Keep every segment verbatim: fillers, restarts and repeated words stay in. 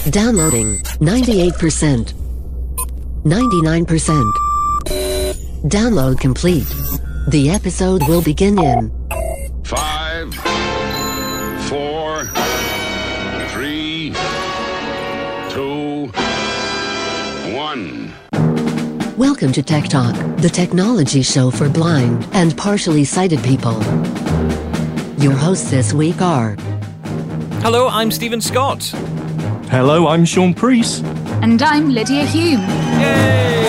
Downloading ninety-eight percent. ninety-nine percent. Download complete. The episode will begin in Five, four, three, two, one. Welcome to Tech Talk, the technology show for blind and partially sighted people. Your hosts this week are... Hello, I'm Stephen Scott. Hello, I'm Sean Priest. And I'm Lydia Hume. Yay!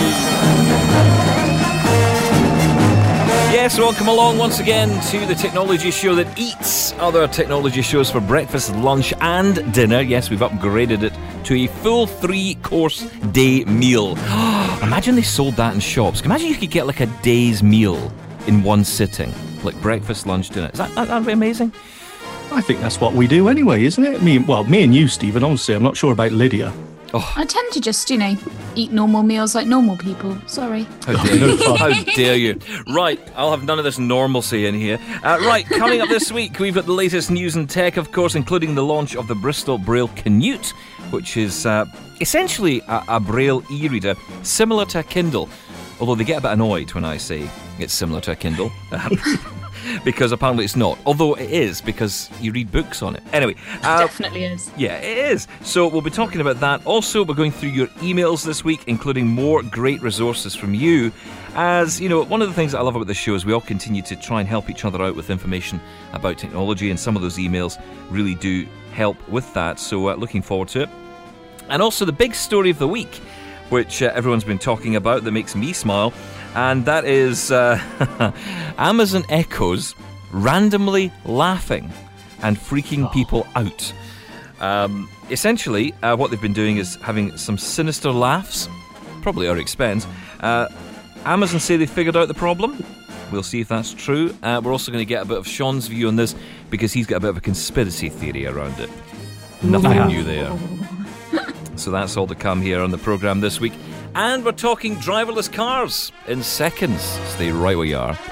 Yes, welcome along once again to the technology show that eats other technology shows for breakfast, lunch and dinner. Yes, we've upgraded it to a full three-course day meal. Imagine they sold that in shops. Imagine you could get like a day's meal in one sitting. Like breakfast, lunch, dinner. Is that, that that'd be amazing? I think that's what we do anyway, isn't it? Me, well, me and you, Stephen, obviously. I'm not sure about Lydia. Oh. I tend to just, you know, eat normal meals like normal people. Sorry. How dare you? How dare you? Right, I'll have none of this normalcy in here. Uh, right, coming up this week, we've got the latest news and tech, of course, including the launch of the Bristol Braille Canute, which is uh, essentially a, a Braille e-reader, similar to a Kindle, although they get a bit annoyed when I say it's similar to a Kindle. Because apparently it's not. Although it is, because you read books on it. Anyway. Uh, it definitely is. Yeah, it is. So we'll be talking about that. Also, we're going through your emails this week, including more great resources from you. As, you know, one of the things that I love about this show is we all continue to try and help each other out with information about technology, and some of those emails really do help with that. So uh, looking forward to it. And also the big story of the week, which uh, everyone's been talking about that makes me smile. And that is uh, Amazon Echoes randomly laughing and freaking oh. people out. Um, essentially, uh, what they've been doing is having some sinister laughs, probably at our expense. Uh, Amazon say they figured out the problem. We'll see if that's true. Uh, we're also going to get a bit of Sean's view on this because he's got a bit of a conspiracy theory around it. Nothing new there. So that's all to come here on the programme this week. And we're talking driverless cars in seconds. Stay right where you are.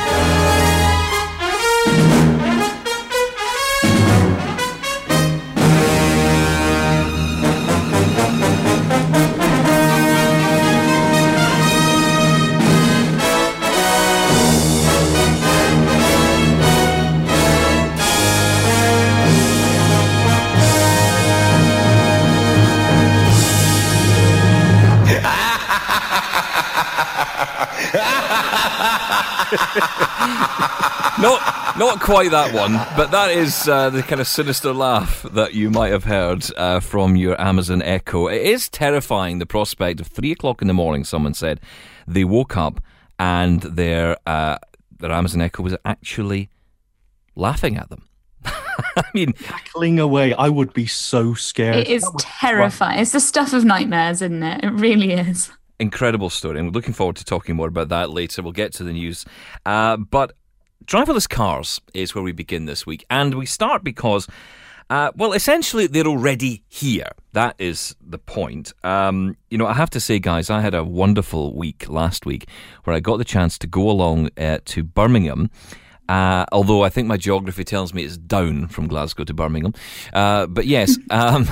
Not, not quite that one, but that is uh, the kind of sinister laugh that you might have heard uh, from your Amazon Echo. It is terrifying, the prospect of three o'clock in the morning, someone said. They woke up and their, uh, their Amazon Echo was actually laughing at them. I mean... cackling away. I would be so scared. It is terrifying. Fun. It's the stuff of nightmares, isn't it? It really is. Incredible story, and we're looking forward to talking more about that later. We'll get to the news. Uh, but driverless cars is where we begin this week, and we start because, uh, well, essentially they're already here. That is the point. Um, you know, I have to say, guys, I had a wonderful week last week where I got the chance to go along uh, to Birmingham. Uh, although I think my geography tells me it's down from Glasgow to Birmingham. Uh, but yes, um,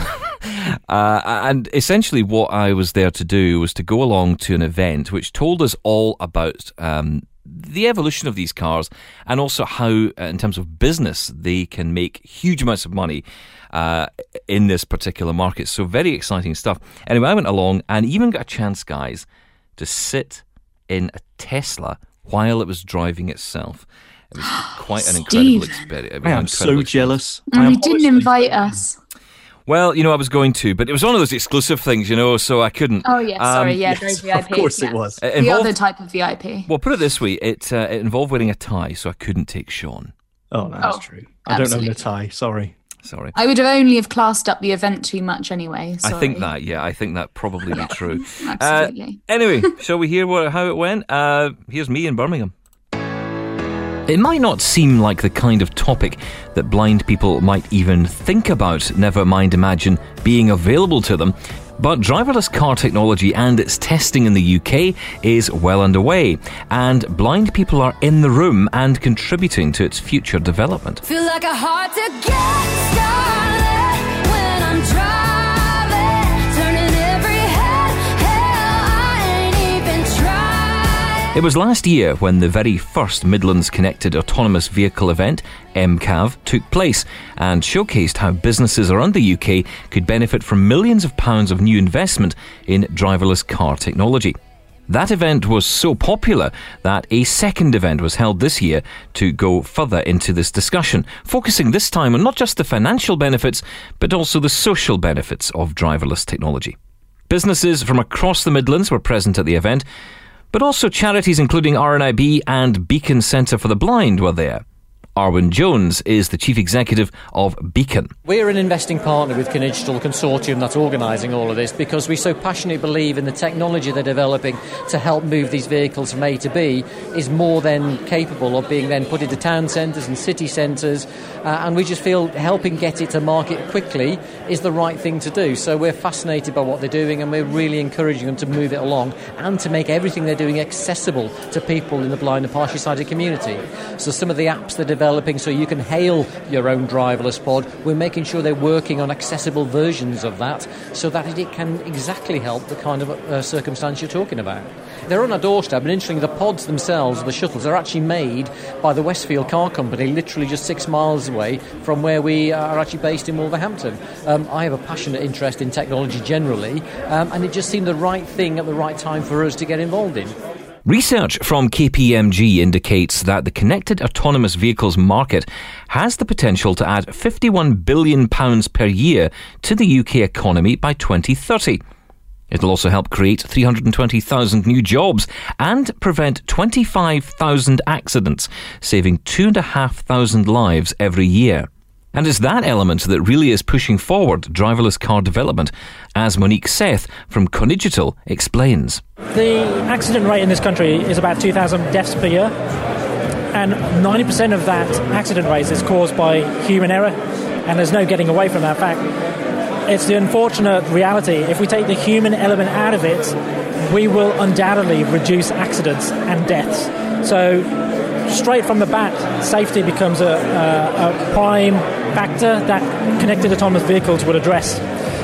uh, and essentially what I was there to do was to go along to an event which told us all about um, the evolution of these cars and also how, uh, in terms of business, they can make huge amounts of money uh, in this particular market. So very exciting stuff. Anyway, I went along and even got a chance, guys, to sit in a Tesla while it was driving itself. It was quite an incredible experience. I am so jealous. And you didn't invite us. Well, you know, I was going to, but it was one of those exclusive things, you know, so I couldn't. Oh, yeah, sorry, um, yeah, yes, very V I P. Of course yeah. it was. It the involved, other type of V I P. Well, put it this way, it, uh, it involved wearing a tie, so I couldn't take Sean. Oh, no, that's oh, true. I absolutely. don't own a tie, sorry. Sorry. I would have only have classed up the event too much anyway. Sorry. I think that, yeah, I think that probably be true. Absolutely. Uh, anyway, shall we hear what, how it went? Uh, here's me in Birmingham. It might not seem like the kind of topic that blind people might even think about, never mind imagine being available to them. But driverless car technology and its testing in the U K is well underway, and blind people are in the room and contributing to its future development. Feel like a hard to get started when I'm driving. It was last year when the very first Midlands Connected Autonomous Vehicle event, M C A V, took place and showcased how businesses around the U K could benefit from millions of pounds of new investment in driverless car technology. That event was so popular that a second event was held this year to go further into this discussion, focusing this time on not just the financial benefits, but also the social benefits of driverless technology. Businesses from across the Midlands were present at the event, but also charities including R N I B and Beacon Centre for the Blind were there. Arwin Jones is the Chief Executive of Beacon. We're an investing partner with Conidigital Consortium that's organising all of this because we so passionately believe in the technology they're developing to help move these vehicles from A to B is more than capable of being then put into town centres and city centres, uh, and we just feel helping get it to market quickly is the right thing to do. So we're fascinated by what they're doing and we're really encouraging them to move it along and to make everything they're doing accessible to people in the blind and partially sighted community. So some of the apps they're developing so you can hail your own driverless pod, we're making sure they're working on accessible versions of that so that it can exactly help the kind of uh, circumstance you're talking about. They're on our doorstep, and interestingly, the pods themselves, the shuttles, are actually made by the Westfield Car Company, literally just six miles away from where we are actually based in Wolverhampton. Um, I have a passionate interest in technology generally, um, and it just seemed the right thing at the right time for us to get involved in. Research from K P M G indicates that the connected autonomous vehicles market has the potential to add fifty-one billion pounds per year to the U K economy by twenty thirty. It'll also help create three hundred twenty thousand new jobs and prevent twenty-five thousand accidents, saving two thousand five hundred lives every year. And it's that element that really is pushing forward driverless car development, as Monique Seth from Conidigital explains. The accident rate in this country is about two thousand deaths per year, and ninety percent of that accident rate is caused by human error, and there's no getting away from that fact. It's the unfortunate reality. If we take the human element out of it, we will undoubtedly reduce accidents and deaths. So straight from the bat, safety becomes a, a, a prime factor that connected autonomous vehicles would address.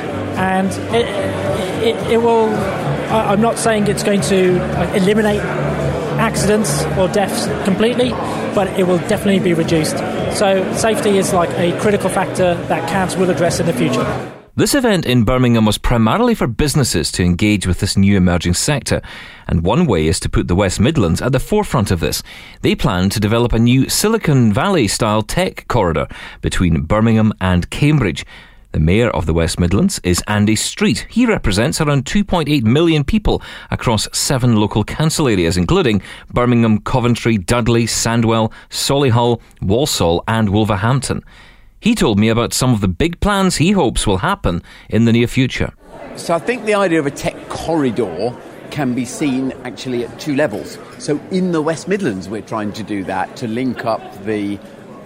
And it, it, it will, I'm not saying it's going to eliminate accidents or deaths completely, but it will definitely be reduced. So safety is like a critical factor that C A Vs will address in the future. This event in Birmingham was primarily for businesses to engage with this new emerging sector, and one way is to put the West Midlands at the forefront of this. They plan to develop a new Silicon Valley-style tech corridor between Birmingham and Cambridge. The Mayor of the West Midlands is Andy Street. He represents around two point eight million people across seven local council areas, including Birmingham, Coventry, Dudley, Sandwell, Solihull, Walsall and Wolverhampton. He told me about some of the big plans he hopes will happen in the near future. So I think the idea of a tech corridor can be seen actually at two levels. So in the West Midlands, we're trying to do that to link up the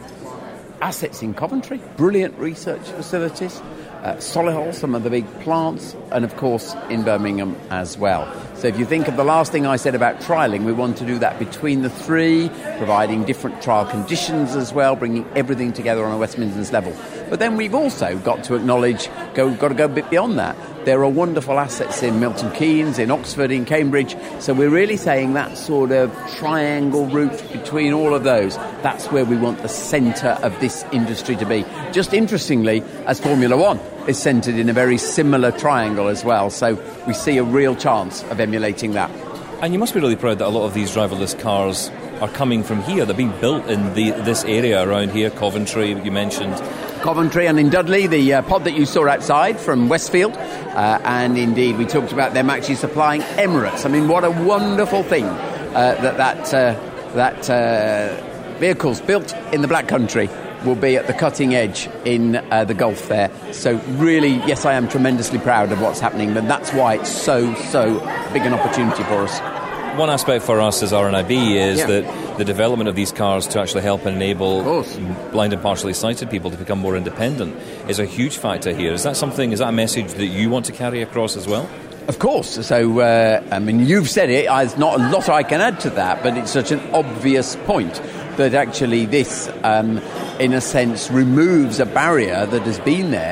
assets in Coventry, brilliant research facilities, uh, Solihull, some of the big plants, and of course in Birmingham as well. So if you think of the last thing I said about trialling, we want to do that between the three, providing different trial conditions as well, bringing everything together on a West Midlands level. But then we've also got to acknowledge, go, got to go a bit beyond that. There are wonderful assets in Milton Keynes, in Oxford, in Cambridge. So we're really saying that sort of triangle route between all of those, that's where we want the centre of this industry to be. Just interestingly, as Formula One is centred in a very similar triangle as well. So we see a real chance of emulating that. And you must be really proud that a lot of these driverless cars are coming from here. They're being built in the, this area around here, Coventry, you mentioned. Coventry and in Dudley, the uh, pod that you saw outside from Westfield. Uh, and indeed, we talked about them actually supplying Emirates. I mean, what a wonderful thing uh, that that, uh, that uh, vehicles built in the Black Country will be at the cutting edge in uh, the Gulf there. So really, yes, I am tremendously proud of what's happening, but that's why it's so, so big an opportunity for us. One aspect for us as R N I B is yeah. that the development of these cars to actually help enable blind and partially sighted people to become more independent is a huge factor here. Is that something, is that a message that you want to carry across as well? Of course. So, uh, I mean, you've said it. There's not a lot I can add to that, but it's such an obvious point that actually this, um, in a sense, removes a barrier that has been there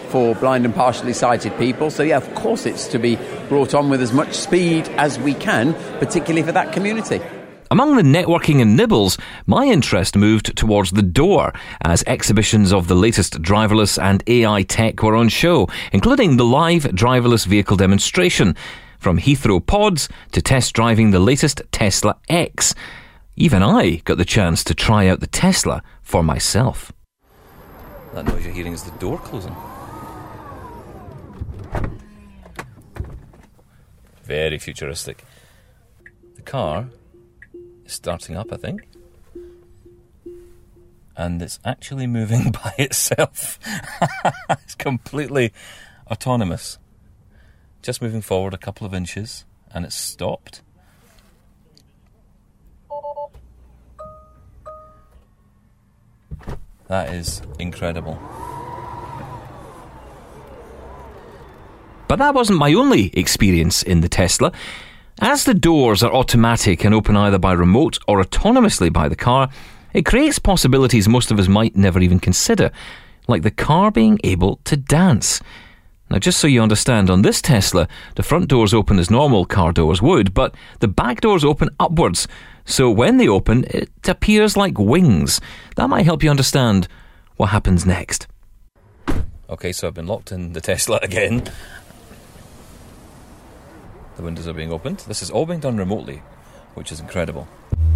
for blind and partially sighted people. So, yeah, of course it's to be brought on with as much speed as we can, particularly for that community. Among the networking and nibbles, my interest moved towards the door as exhibitions of the latest driverless and A I tech were on show, including the live driverless vehicle demonstration, from Heathrow Pods to test driving the latest Tesla X. Even I got the chance to try out the Tesla for myself. That noise you're hearing is the door closing. Very futuristic. The car is starting up, I think. And it's actually moving by itself. It's completely autonomous. Just moving forward a couple of inches and it's stopped. That is incredible. But that wasn't my only experience in the Tesla. As the doors are automatic and open either by remote or autonomously by the car, it creates possibilities most of us might never even consider, like the car being able to dance. Now, just so you understand, on this Tesla, the front doors open as normal car doors would, but the back doors open upwards. So when they open, it appears like wings. That might help you understand what happens next. Okay, so I've been locked in the Tesla again. The windows are being opened. This is all being done remotely, which is incredible.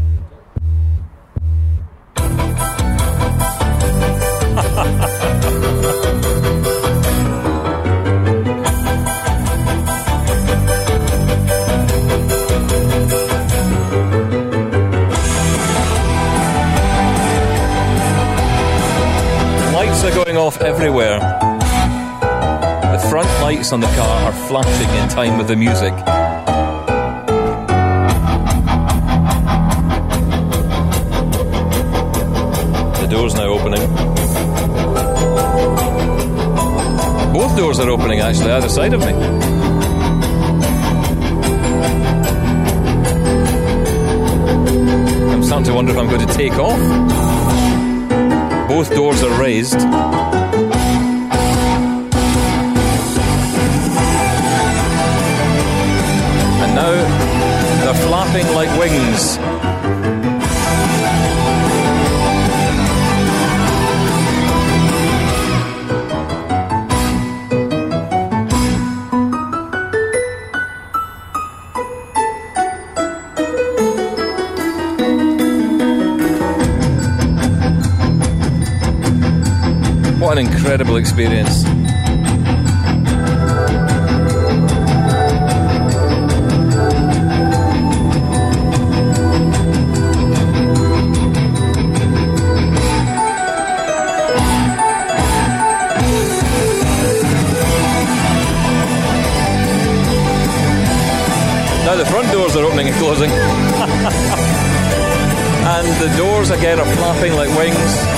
Lights are going off everywhere. The front lights on the car are flashing in time with the music. The door's now opening. Both doors are opening, actually, either side of me. I'm starting to wonder if I'm going to take off. Both doors are raised. And now they're flapping like wings. What an incredible experience. Now the front doors are opening and closing. And the doors again are flapping like wings.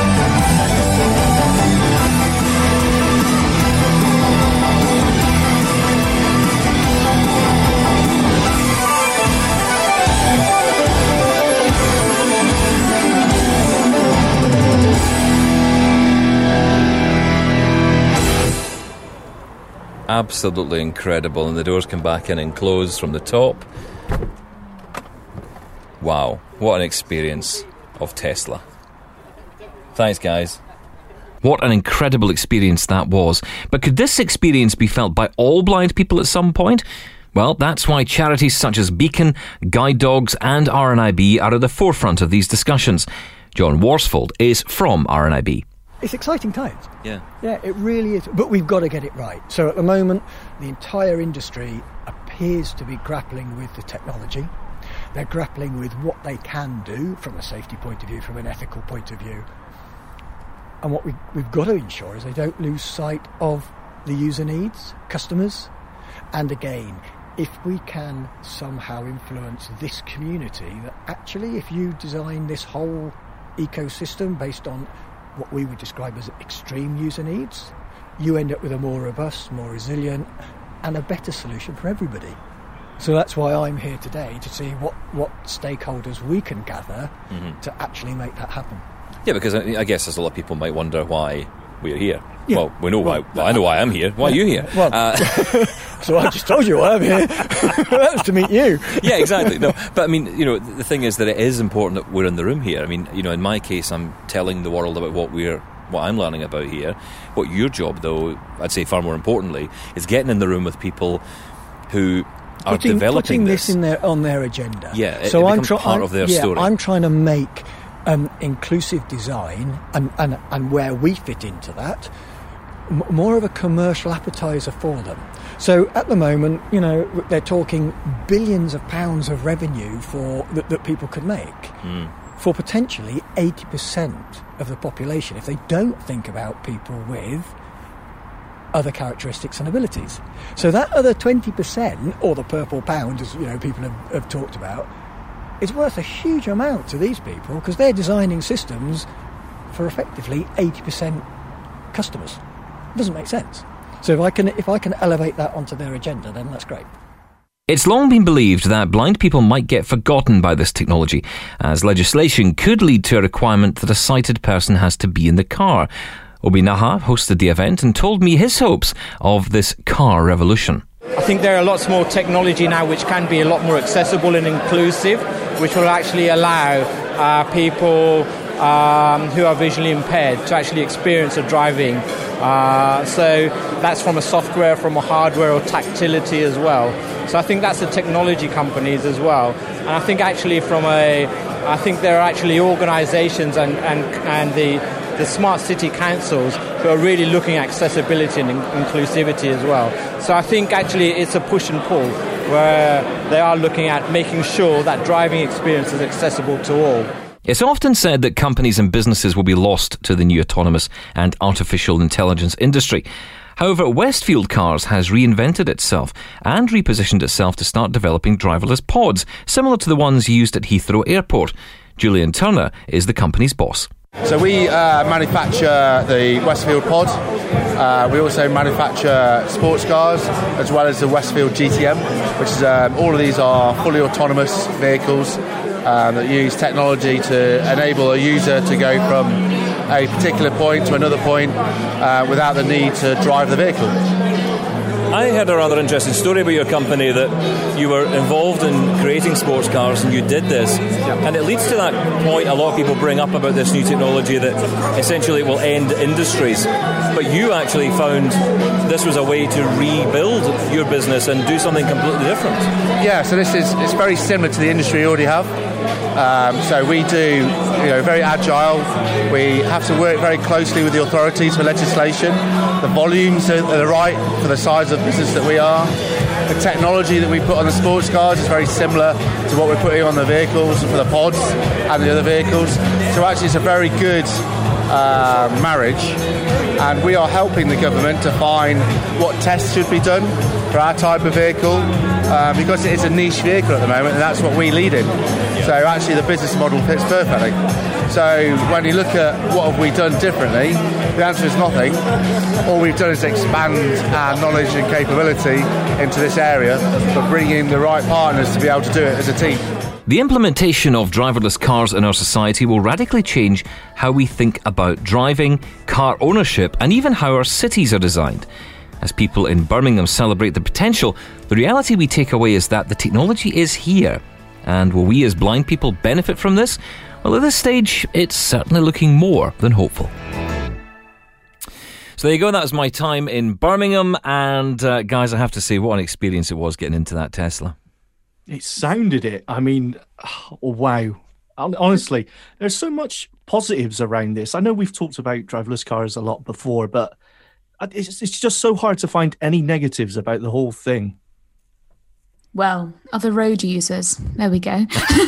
Absolutely incredible, and the doors come back in and close from the top. Wow, what an experience of Tesla. Thanks, guys. What an incredible experience that was. But could this experience be felt by all blind people at some point? Well, that's why charities such as Beacon, Guide Dogs and R N I B are at the forefront of these discussions. John Worsfold is from R N I B. It's exciting times. Yeah. Yeah, it really is. But we've got to get it right. So at the moment, the entire industry appears to be grappling with the technology. They're grappling with what they can do from a safety point of view, from an ethical point of view. And what we, we've got to ensure is they don't lose sight of the user needs, customers. And again, if we can somehow influence this community, that actually if you design this whole ecosystem based on what we would describe as extreme user needs, you end up with a more robust, more resilient and a better solution for everybody. So that's why I'm here today, to see what, what stakeholders we can gather mm-hmm. to actually make that happen. Yeah, because I guess as a lot of people might wonder why we're here. Yeah. Well, we know why. Well, well, I know why I'm here. Why are you here? Well, uh, so I just told you why I'm here. That was to meet you. Yeah, exactly. No, but I mean, you know, the thing is that it is important that we're in the room here. I mean, you know, in my case, I'm telling the world about what we're, what I'm learning about here. What your job, though, I'd say far more importantly, is getting in the room with people who are putting, developing putting this, this in their on their agenda. Yeah, it, so it I'm becomes try- part I'm, of their yeah, story. I'm trying to make um, inclusive design and, and and where we fit into that m- more of a commercial appetizer for them. So at the moment, you know, they're talking billions of pounds of revenue for that, that people could make mm. for potentially eighty percent of the population if they don't think about people with other characteristics and abilities. So that other twenty percent, or the purple pound, as you know, people have, have talked about, is worth a huge amount to these people because they're designing systems for effectively eighty percent customers. It doesn't make sense. So if I can if I can elevate that onto their agenda, then that's great. It's long been believed that blind people might get forgotten by this technology, as legislation could lead to a requirement that a sighted person has to be in the car. Obi Naha hosted the event and told me his hopes of this car revolution. I think there are lots more technology now which can be a lot more accessible and inclusive, which will actually allow uh, people um, who are visually impaired to actually experience a driving. Uh, so that's from a software, from a hardware or tactility as well. So I think that's the technology companies as well. And I think actually from a, I think there are actually organisations and, and, and the the smart city councils who are really looking at accessibility and in- inclusivity as well. So I think actually it's a push and pull where they are looking at making sure that driving experience is accessible to all. It's often said that companies and businesses will be lost to the new autonomous and artificial intelligence industry. However, Westfield Cars has reinvented itself and repositioned itself to start developing driverless pods, similar to the ones used at Heathrow Airport. Julian Turner is the company's boss. So we uh, manufacture the Westfield Pod. Uh, we also manufacture sports cars as well as the Westfield G T M, which is um, all of these are fully autonomous vehicles um, that use technology to enable a user to go from a particular point to another point uh, without the need to drive the vehicle. I heard a rather interesting story about your company that you were involved in creating sports cars and you did this. And it leads to that point a lot of people bring up about this new technology that essentially it will end industries. But you actually found this was a way to rebuild your business and do something completely different. Yeah, so this is it's very similar to the industry we already have. Um, so we do, you know, very agile. We have to work very closely with the authorities for legislation. The volumes are, are right for the size of business that we are. The technology that we put on the sports cars is very similar to what we're putting on the vehicles for the pods and the other vehicles. So actually it's a very good uh, marriage, and we are helping the government to find what tests should be done for our type of vehicle, uh, because it is a niche vehicle at the moment and that's what we lead in. So actually the business model fits perfectly. So when you look at what have we done differently, the answer is nothing. All we've done is expand our knowledge and capability into this area, but bring in the right partners to be able to do it as a team. The implementation of driverless cars in our society will radically change how we think about driving, car ownership, and even how our cities are designed. As people in Birmingham celebrate the potential, the reality we take away is that the technology is here. And will we as blind people benefit from this? Well, at this stage, it's certainly looking more than hopeful. So there you go, that was my time in Birmingham. And uh, guys, I have to say, what an experience it was getting into that Tesla. It sounded it. I mean, oh, wow. Honestly, there's so much positives around this. I know we've talked about driverless cars a lot before, but it's, it's just so hard to find any negatives about the whole thing. Well, other road users. There we go.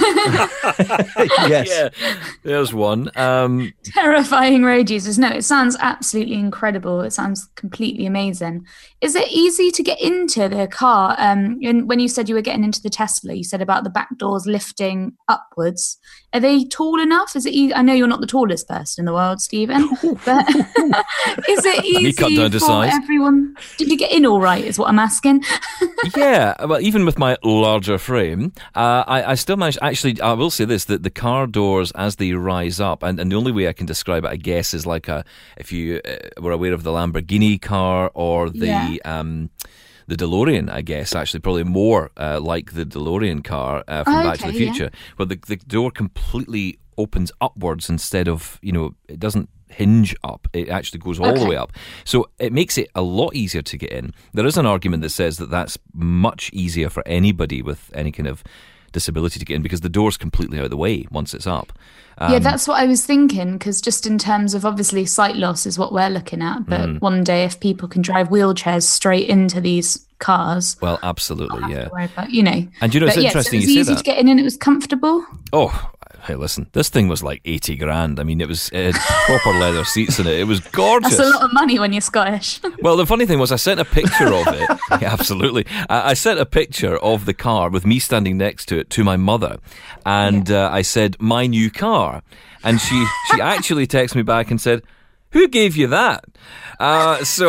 Yes. Yeah, there's one. Um, Terrifying road users. No, it sounds absolutely incredible. It sounds completely amazing. Is it easy to get into the car? Um, and when you said you were getting into the Tesla, you said about the back doors lifting upwards. Are they tall enough? Is it easy? I know you're not the tallest person in the world, Stephen, but is it easy cut down to for size. everyone? Did you get in all right, is what I'm asking? Yeah, well, even with my larger frame, uh, I, I still manage. Actually, I will say this: that the car doors, as they rise up, and, and the only way I can describe it, I guess, is like a if you uh, were aware of the Lamborghini car or the. Yeah. Um, The DeLorean, I guess, actually, probably more uh, like the DeLorean car uh, from Oh, Back to okay, the Future, yeah. where the, the door completely opens upwards instead of, you know, it doesn't hinge up. It actually goes all Okay. the way up. So it makes it a lot easier to get in. There is an argument that says that that's much easier for anybody with any kind of disability to get in because the door's completely out of the way once it's up. Um, yeah, that's what I was thinking, because just in terms of obviously sight loss is what we're looking at, but Mm. one day if people can drive wheelchairs straight into these cars, Well, absolutely, don't have yeah. to worry about, you know. And you know, it's But yeah, interesting so it was you say easy that. to get in and it was comfortable. Oh, hey, listen, this thing was like eighty grand. I mean, it was it had proper leather seats in it. It was gorgeous. That's a lot of money when you're Scottish. Well, the funny thing was I sent a picture of it. Yeah, absolutely. I, I sent a picture of the car with me standing next to it to my mother. And uh, I said, my new car. And she, she actually texted me back and said, who gave you that? Uh, so,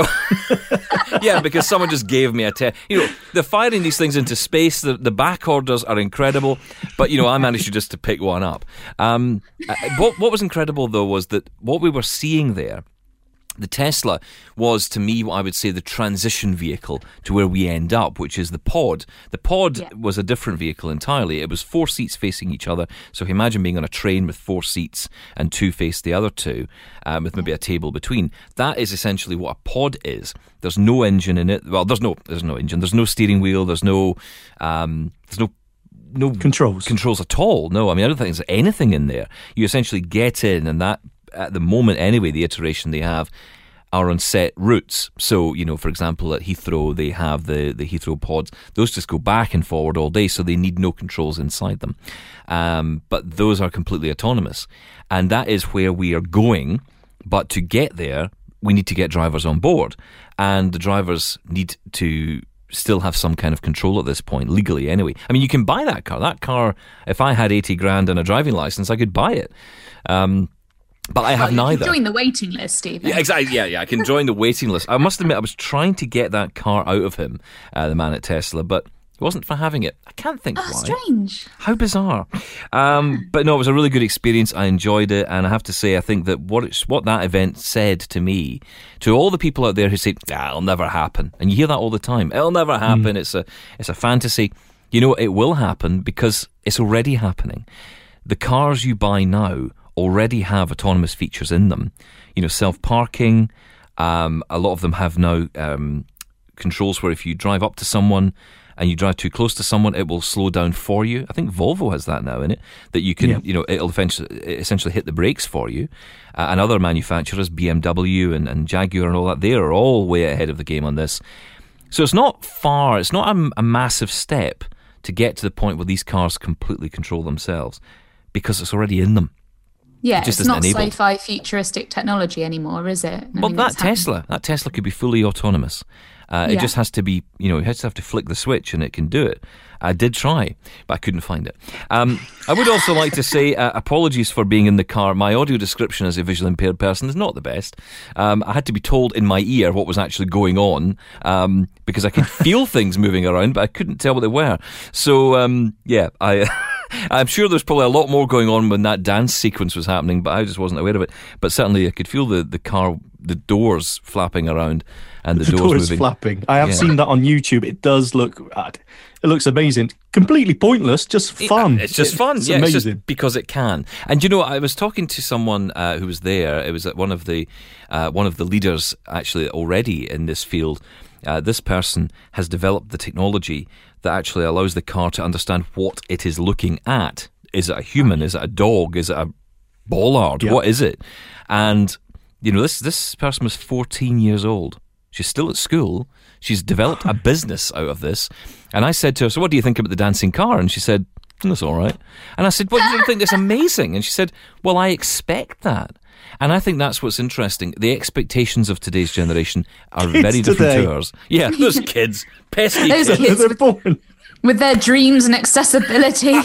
yeah, because someone just gave me a te- You know, they're firing these things into space. The, the back orders are incredible. But, you know, I managed to just to pick one up. Um, uh, what, what was incredible, though, was that what we were seeing there, the Tesla was, to me, what I would say the transition vehicle to where we end up, which is the pod. The pod Yeah. was a different vehicle entirely. It was four seats facing each other. So imagine being on a train with four seats and two face the other two, um, with maybe a table between. That is essentially what a pod is. There's no engine in it. Well, there's no there's no engine. There's no steering wheel. There's no um, there's no no Controls. controls at all. No, I mean I don't think there's anything in there. You essentially get in, and that at the moment anyway, the iteration they have are on set routes. So, you know, for example, at Heathrow, they have the, the Heathrow pods. Those just go back and forward all day, so they need no controls inside them. Um, but those are completely autonomous. And that is where we are going. But to get there, we need to get drivers on board. And the drivers need to still have some kind of control at this point, legally anyway. I mean, you can buy that car. That car, if I had eighty grand and a driving license, I could buy it. Um, but I have Well, you neither. can join the waiting list, Stephen. Yeah, exactly. Yeah, yeah. I can join the waiting list. I must admit, I was trying to get that car out of him, uh, the man at Tesla, but it wasn't for having it. I can't think Oh, why. strange. How bizarre. Um, but no, it was a really good experience. I enjoyed it, and I have to say, I think that what it's, what that event said to me, to all the people out there who say, ah, it'll never happen, and you hear that all the time. It'll never happen. Mm. It's a it's a fantasy. You know, it will happen because it's already happening. The cars you buy now already have autonomous features in them. You know, self-parking. Um, a lot of them have now um, controls where if you drive up to someone and you drive too close to someone, it will slow down for you. I think Volvo has that now in it, that you can, yeah. you know, it'll eventually, essentially hit the brakes for you. Uh, and other manufacturers, B M W and, and Jaguar and all that, they are all way ahead of the game on this. So it's not far, it's not a, a massive step to get to the point where these cars completely control themselves, because it's already in them. Yeah, it it's not enabled. Sci-fi futuristic technology anymore, is it? I well, mean, that Tesla, that Tesla could be fully autonomous. Uh, yeah. It just has to be, you know, you just have to flick the switch and it can do it. I did try, but I couldn't find it. Um, I would also like to say uh, apologies for being in the car. My audio description as a visually impaired person is not the best. Um, I had to be told in my ear what was actually going on, um, because I could feel things moving around, but I couldn't tell what they were. So, um, yeah, I... I'm sure there's probably a lot more going on when that dance sequence was happening, but I just wasn't aware of it. But certainly I could feel the, the car, the doors flapping around and the, the doors, doors moving. flapping. I have yeah. seen that on YouTube. It does look, it looks amazing. Completely pointless, just fun. It's just it, fun. It's yeah, amazing. It's just because it can. And you know, I was talking to someone uh, who was there. It was at one of the uh, one of the leaders actually already in this field. Uh, this person has developed the technology that actually allows the car to understand what it is looking at. Is it a human? Is it a dog? Is it a bollard? Yep. What is it? And, you know, this this person was fourteen years old. She's still at school. She's developed a business out of this. And I said to her, so what do you think about the dancing car? And she said, that's all right. And I said, what, you don't think that's amazing? And she said, well, I expect that. And I think that's what's interesting. The expectations of today's generation are kids very different today. to ours. Yeah, those kids. Pesky those kids. kids They're born. With their dreams and accessibility.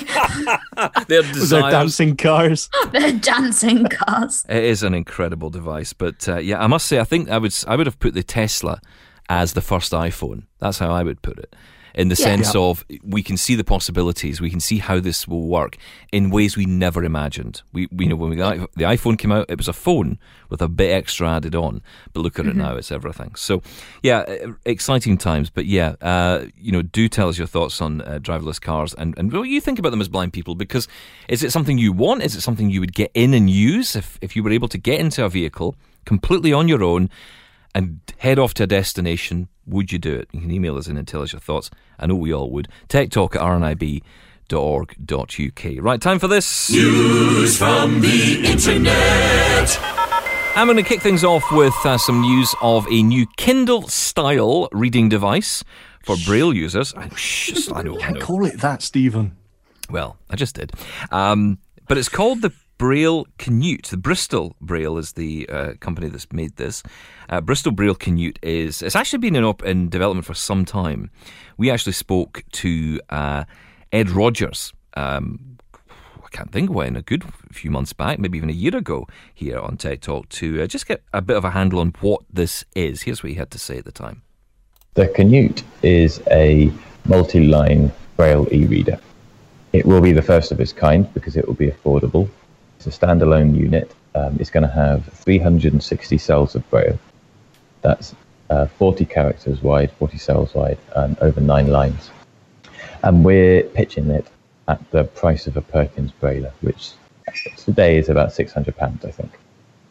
Their With desires. their dancing cars. Their dancing cars. It is an incredible device. But uh, yeah, I must say, I think I would I would have put the Tesla as the first iPhone. That's how I would put it. in the Yeah. sense Yeah. of we can see the possibilities, we can see how this will work in ways we never imagined. We, we you know, when we got, the iPhone came out, it was a phone with a bit extra added on, but look at Mm-hmm. it now, it's everything. So, yeah, uh, exciting times. But yeah, uh, you know, do tell us your thoughts on uh, driverless cars and, and what you think about them as blind people. Because is it something you want? Is it something you would get in and use if if you were able to get into a vehicle completely on your own and head off to a destination? Would you do it? You can email us in and tell us your thoughts. I know we all would. tech talk at r n i b dot org dot u k. Right, time for this. News from the internet. I'm going to kick things off with uh, some news of a new Kindle-style reading device for Braille users. I, shh, I know, I Can't know. call it that, Stephen. Well, I just did. Um, but it's called the Braille Canute. The Bristol Braille is the uh, company that's made this. Uh, Bristol Braille Canute is, it's actually been in, op- in development for some time. We actually spoke to uh, Ed Rogers, um, I can't think when, a good few months back, maybe even a year ago here on Tech Talk to uh, just get a bit of a handle on what this is. Here's what he had to say at the time. The Canute is a multi-line Braille e-reader. It will be the first of its kind because it will be affordable. It's a standalone unit. Um, it's going to have three hundred sixty cells of Braille. That's uh, forty characters wide, forty cells wide, and over nine lines. And we're pitching it at the price of a Perkins Brailler, which today is about six hundred pounds, I think.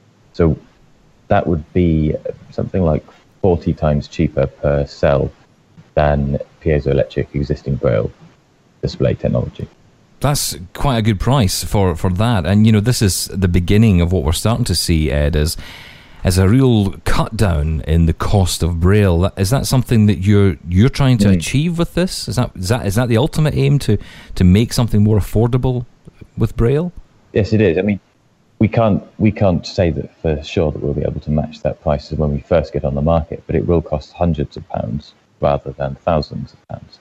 So that would be something like forty times cheaper per cell than piezoelectric existing Braille display technology. That's quite a good price for, for that. And, you know, this is the beginning of what we're starting to see, Ed, as, as a real cut down in the cost of Braille. Is that something that you're you're trying to mm. achieve with this? Is that is that is that the ultimate aim, to, to make something more affordable with Braille? Yes, it is. I mean, we can't we can't say that for sure that we'll be able to match that price when we first get on the market, but it will cost hundreds of pounds rather than thousands of pounds.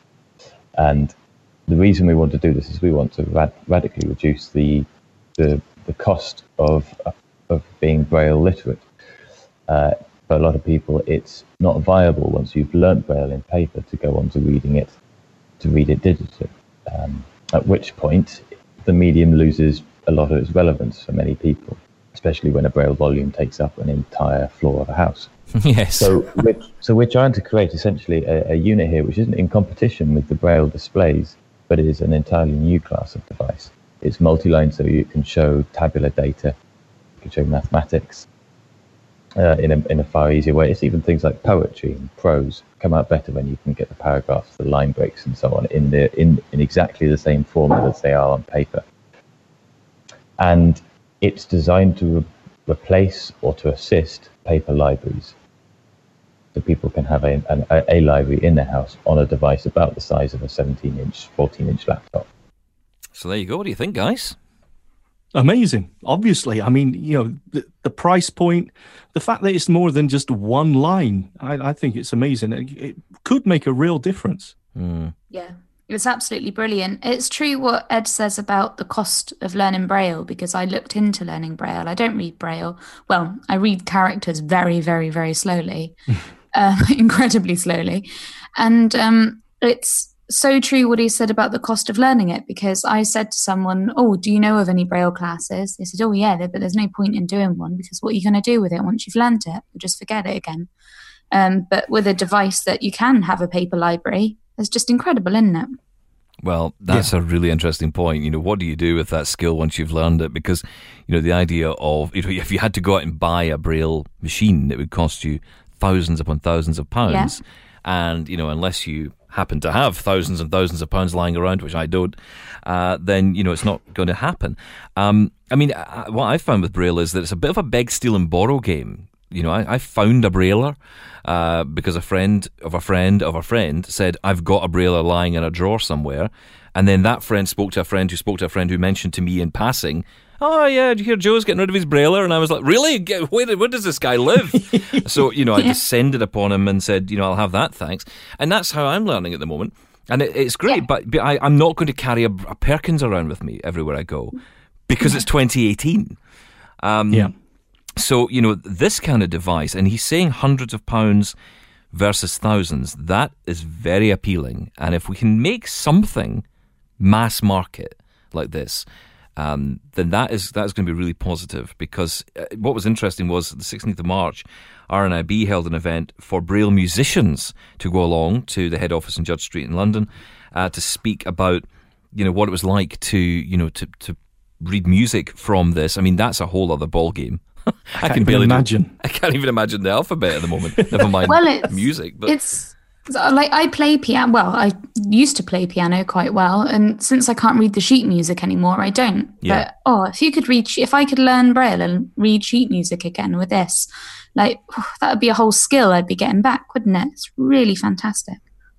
And the reason we want to do this is we want to rad- radically reduce the the the cost of of being Braille literate. Uh, for a lot of people, it's not viable once you've learnt Braille in paper to go on to reading it, to read it digitally. Um, at which point, the medium loses a lot of its relevance for many people, especially when a Braille volume takes up an entire floor of a house. Yes. So we're, so we're trying to create essentially a, a unit here which isn't in competition with the Braille displays, but it is an entirely new class of device. It's multi-line, so you can show tabular data, you can show mathematics uh, in, a, in a far easier way. It's even things like poetry and prose come out better when you can get the paragraphs, the line breaks and so on in, the, in, in exactly the same format as they are on paper. And it's designed to re- replace or to assist paper libraries. So people can have a, an, a library in their house on a device about the size of a seventeen inch, fourteen inch laptop. So there you go. What do you think, guys? Amazing. Obviously, I mean, you know, the, the price point, the fact that it's more than just one line, I, I think it's amazing. It, it could make a real difference. Mm. Yeah. It's absolutely brilliant. It's true what Ed says about the cost of learning Braille, because I looked into learning Braille. I don't read Braille. Well, I read characters very, very, very slowly, uh, incredibly slowly. And um, it's so true what he said about the cost of learning it, because I said to someone, oh, do you know of any Braille classes? They said, oh, yeah, but there's no point in doing one, because what are you going to do with it once you've learned it? You'll just forget it again. Um, but with a device that you can have a paper library, it's just incredible, isn't it? Well, that's yeah. a really interesting point. You know, what do you do with that skill once you've learned it? Because, you know, the idea of, you know, if you had to go out and buy a Braille machine, it would cost you thousands upon thousands of pounds. Yeah. And, you know, unless you happen to have thousands and thousands of pounds lying around, which I don't, uh, then, you know, it's not going to happen. Um, I mean, uh, what I found with Braille is that it's a bit of a beg, steal and borrow game. You know, I, I found a Brailler uh, because a friend of a friend of a friend said, I've got a Brailler lying in a drawer somewhere. And then that friend spoke to a friend who spoke to a friend who mentioned to me in passing, oh, yeah, did you hear Joe's getting rid of his Brailler? And I was like, really? Where, where does this guy live? So, you know, I yeah. descended upon him and said, you know, I'll have that, thanks. And that's how I'm learning at the moment. And it, it's great, yeah. but, but I, I'm not going to carry a, a Perkins around with me everywhere I go because it's twenty eighteen. Um, yeah. So, you know, this kind of device, and he's saying hundreds of pounds versus thousands, that is very appealing. And if we can make something mass market like this, um, then that is that is going to be really positive. Because uh, what was interesting was the sixteenth of March, R N I B held an event for Braille musicians to go along to the head office in Judge Street in London uh, to speak about, you know, what it was like to, you know, to, to read music from this. I mean, that's a whole other ball game. I, I can can barely imagine. Do, I can't even imagine the alphabet at the moment. Never mind well, it's, music. But it's like I play piano. Well, I used to play piano quite well, and since I can't read the sheet music anymore, I don't. Yeah. But oh, if you could read, if I could learn Braille and read sheet music again with this, like that would be a whole skill I'd be getting back, wouldn't it? It's really fantastic.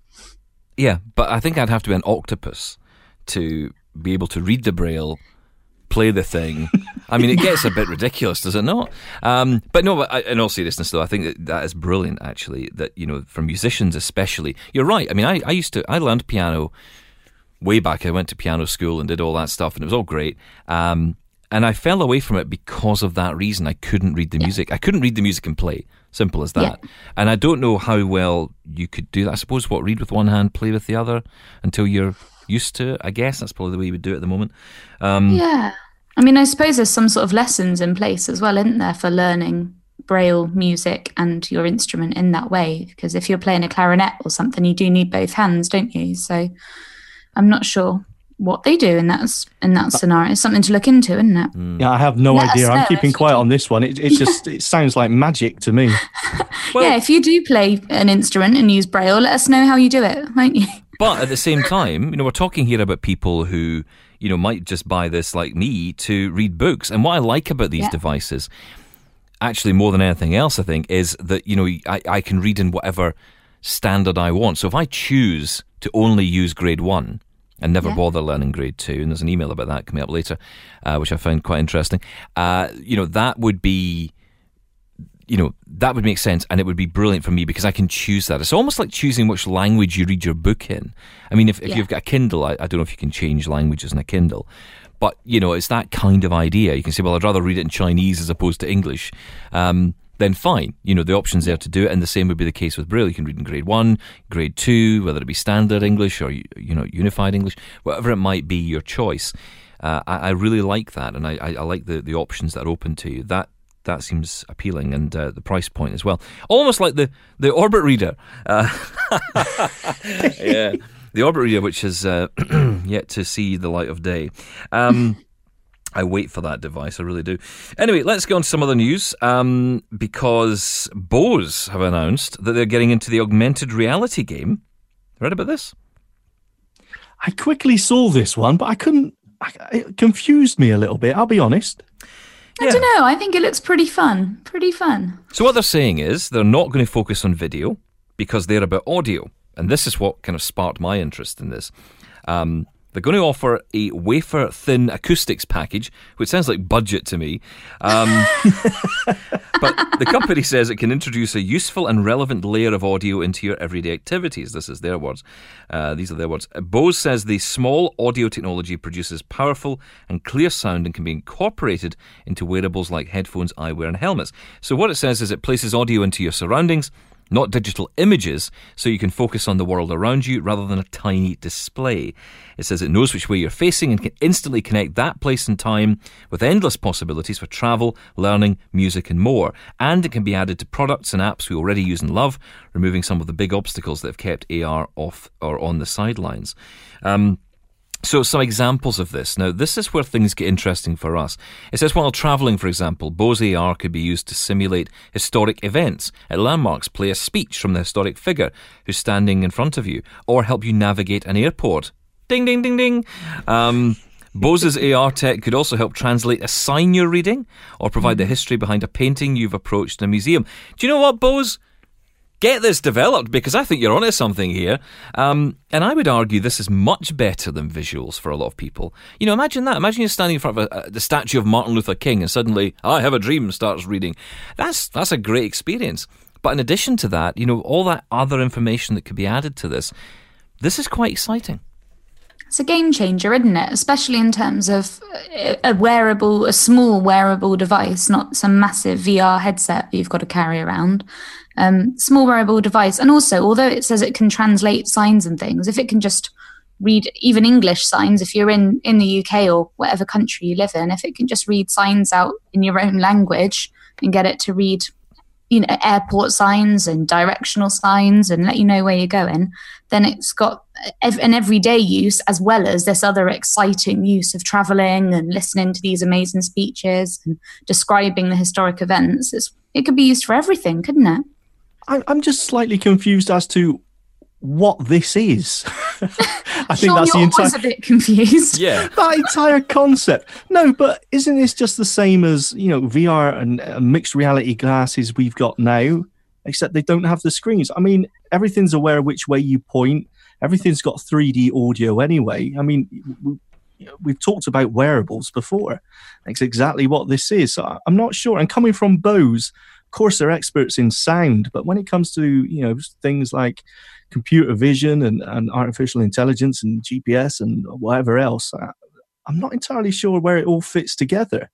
Yeah, but I think I'd have to be an octopus to be able to read the Braille, play the thing. I mean, it gets a bit ridiculous, does it not? Um, but no, but I, in all seriousness, though, I think that, that is brilliant, actually, that, you know, for musicians especially. You're right. I mean, I, I used to, I learned piano way back. I went to piano school and did all that stuff, and it was all great. Um, and I fell away from it because of that reason. I couldn't read the yeah. music. I couldn't read the music and play. Simple as that. Yeah. And I don't know how well you could do that. I suppose, what, read with one hand, play with the other until you're used to it, I guess. That's probably the way you would do it at the moment. Um, yeah. I mean, I suppose there's some sort of lessons in place as well, isn't there, for learning Braille music and your instrument in that way? Because if you're playing a clarinet or something, you do need both hands, don't you? So I'm not sure what they do in that in that scenario. It's something to look into, isn't it? Mm. Yeah, I have no Let idea. us I'm know keeping if quiet you on this one. It, it just it sounds like magic to me. Well, yeah, if you do play an instrument and use Braille, let us know how you do it, won't you? But at the same time, you know, we're talking here about people who, you know, might just buy this like me to read books. And what I like about these Yeah. devices, actually more than anything else, I think, is that, you know, I, I can read in whatever standard I want. So if I choose to only use grade one and never Yeah. bother learning grade two, and there's an email about that coming up later, uh, which I found quite interesting, uh, you know, that would be... You know, that would make sense, and it would be brilliant for me because I can choose that. It's almost like choosing which language you read your book in. I mean, if, if Yeah. you've got a Kindle, I, I don't know if you can change languages in a Kindle, but, you know, it's that kind of idea. You can say, well, I'd rather read it in Chinese as opposed to English. Um, then fine. You know, the option's there to do it, and the same would be the case with Braille. You can read in grade one, grade two, whether it be standard English or, you know, unified English, whatever it might be, your choice. Uh, I, I really like that, and I, I, I like the, the options that are open to you. That That seems appealing, and uh, the price point as well. Almost like the, the Orbit Reader. Uh, yeah, the Orbit Reader, which has uh, yet to see the light of day. Um, I wait for that device, I really do. Anyway, let's go on to some other news, um, because Bose have announced that they're getting into the augmented reality game. Read about this? I quickly saw this one, but I couldn't... I, it confused me a little bit, I'll be honest. I don't know. I think it looks pretty fun. Pretty fun. So what they're saying is they're not going to focus on video because they're about audio. And this is what kind of sparked my interest in this. Um, they're going to offer a wafer-thin acoustics package, which sounds like budget to me. Um, but the company says it can introduce a useful and relevant layer of audio into your everyday activities. This is their words. Uh, these are their words. Bose says the small audio technology produces powerful and clear sound and can be incorporated into wearables like headphones, eyewear, and helmets. So what it says is it places audio into your surroundings, not digital images, so you can focus on the world around you rather than a tiny display. It says it knows which way you're facing and can instantly connect that place and time with endless possibilities for travel, learning, music, and more. And it can be added to products and apps we already use and love, removing some of the big obstacles that have kept A R off or on the sidelines. Um, So some examples of this. Now, this is where things get interesting for us. It says while travelling, for example, Bose A R could be used to simulate historic events at landmarks, play a speech from the historic figure who's standing in front of you, or help you navigate an airport. Ding, ding, ding, ding. Um, Bose's A R tech could also help translate a sign you're reading, or provide the history behind a painting you've approached in a museum. Do you know what, Bose? Get this developed, because I think you're onto something here. Um, and I would argue this is much better than visuals for a lot of people. You know, imagine that. Imagine you're standing in front of a, a, the statue of Martin Luther King and suddenly, I Have a Dream starts reading. That's that's a great experience. But in addition to that, you know, all that other information that could be added to this, this is quite exciting. It's a game changer, isn't it? Especially in terms of a wearable, a small wearable device, not some massive V R headset that you've got to carry around. Um, small wearable device. And also, although it says it can translate signs and things, if it can just read even English signs, if you're in, in the U K or whatever country you live in, if it can just read signs out in your own language and get it to read, you know, airport signs and directional signs and let you know where you're going, then it's got an everyday use as well as this other exciting use of traveling and listening to these amazing speeches and describing the historic events. It's, it could be used for everything, couldn't it? I'm just slightly confused as to what this is. I think Sean, that's the you're entire. always a bit confused. Yeah. That entire concept. No, but isn't this just the same as, you know, V R and uh, mixed reality glasses we've got now, except they don't have the screens? I mean, everything's aware which way you point. Everything's got three D audio anyway. I mean, we, we've talked about wearables before. That's exactly what this is. So I'm not sure. And coming from Bose, of course, they're experts in sound, but when it comes to, you know, things like computer vision and, and artificial intelligence and G P S and whatever else, I'm not entirely sure where it all fits together.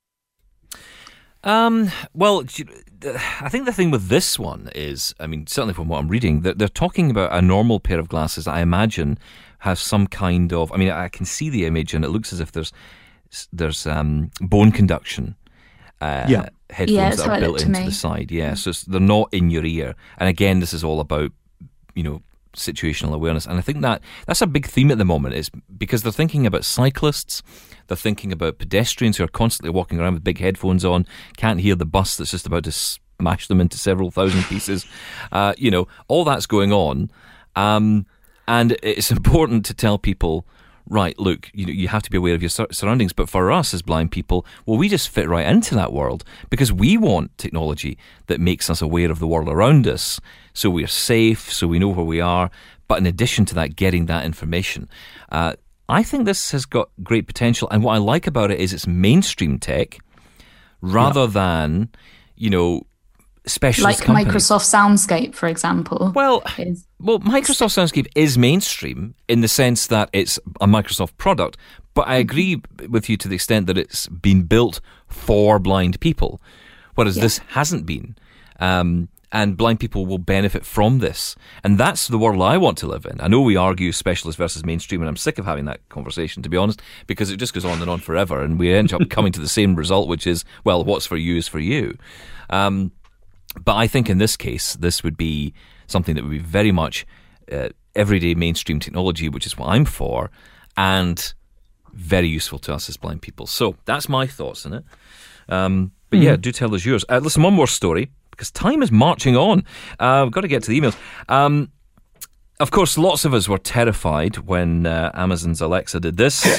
Um, well, I think the thing with this one is, I mean, certainly from what I'm reading, that they're talking about a normal pair of glasses, I imagine, has some kind of, I mean, I can see the image and it looks as if there's there's um, bone conduction. Uh, yeah. headphones yeah, that are built into the side. Yeah, so it's, they're not in your ear. And again, this is all about, you know, situational awareness. And I think that that's a big theme at the moment, is because they're thinking about cyclists, they're thinking about pedestrians who are constantly walking around with big headphones on, can't hear the bus that's just about to smash them into several thousand pieces. Uh, you know, all that's going on. Um, and it's important to tell people, right, look, you know, you have to be aware of your sur- surroundings. But for us as blind people, well, we just fit right into that world because we want technology that makes us aware of the world around us, so we're safe, so we know where we are. But in addition to that, getting that information. Uh, I think this has got great potential. And what I like about it is it's mainstream tech rather yeah. than, you know, specialist like companies. Microsoft Soundscape, for example. Well, is. well, Microsoft Soundscape is mainstream in the sense that it's a Microsoft product, but I agree with you to the extent that it's been built for blind people, whereas yeah. this hasn't been. Um, and blind people will benefit from this. And that's the world I want to live in. I know we argue specialist versus mainstream, and I'm sick of having that conversation, to be honest, because it just goes on and on forever, and we end up coming to the same result, which is, well, what's for you is for you. Um, But I think in this case, this would be something that would be very much uh, everyday mainstream technology, which is what I'm for, and very useful to us as blind people. So that's my thoughts on it. Um, but mm. yeah, do tell us yours. Uh, listen, one more story, because time is marching on. Uh, we've got to get to the emails. Um, of course, lots of us were terrified when uh, Amazon's Alexa did this. Well,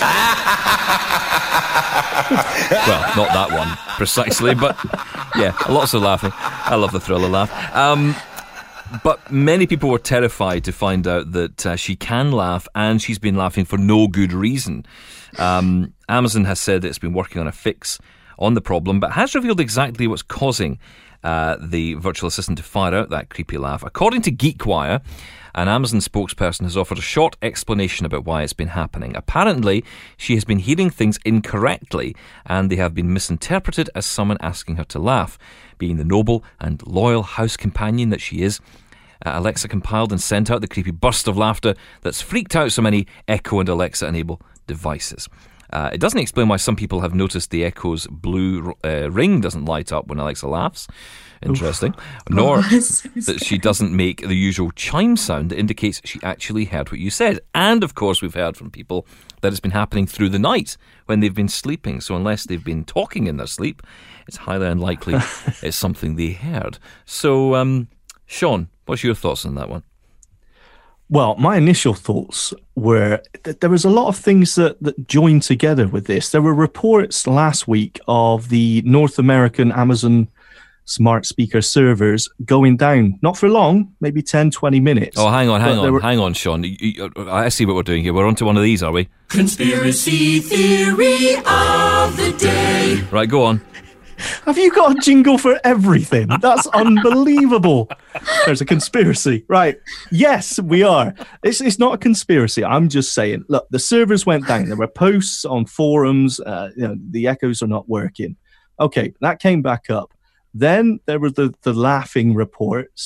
not that one precisely, but yeah, lots of laughing. I love the thriller laugh. Um, but many people were terrified to find out that uh, she can laugh, and she's been laughing for no good reason. Um, Amazon has said that it's been working on a fix on the problem, but has revealed exactly what's causing uh, the virtual assistant to fire out that creepy laugh. According to GeekWire, an Amazon spokesperson has offered a short explanation about why it's been happening. Apparently, she has been hearing things incorrectly, and they have been misinterpreted as someone asking her to laugh. Being the noble and loyal house companion that she is, uh, Alexa compiled and sent out the creepy burst of laughter that's freaked out so many Echo and Alexa-enabled devices. Uh, it doesn't explain why some people have noticed the Echo's blue uh, ring doesn't light up when Alexa laughs. Interesting. Oof. Nor that she doesn't make the usual chime sound that indicates she actually heard what you said. And, of course, we've heard from people that it's been happening through the night when they've been sleeping. So unless they've been talking in their sleep, it's highly unlikely it's something they heard. So, um, Sean, what's your thoughts on that one? Well, my initial thoughts were that there was a lot of things that, that joined together with this. There were reports last week of the North American Amazon smart speaker servers going down, not for long, maybe ten, twenty minutes. Oh, hang on, hang on, were... hang on, Sean. You, you, I see what we're doing here. We're onto one of these, are we? Conspiracy theory of the day. Right, go on. Have you got a jingle for everything? That's unbelievable. There's a conspiracy. Right. Yes, we are. It's, it's not a conspiracy. I'm just saying, look, the servers went down. There were posts on forums. Uh, you know, the Echoes are not working. Okay, that came back up. Then there were the, the laughing reports.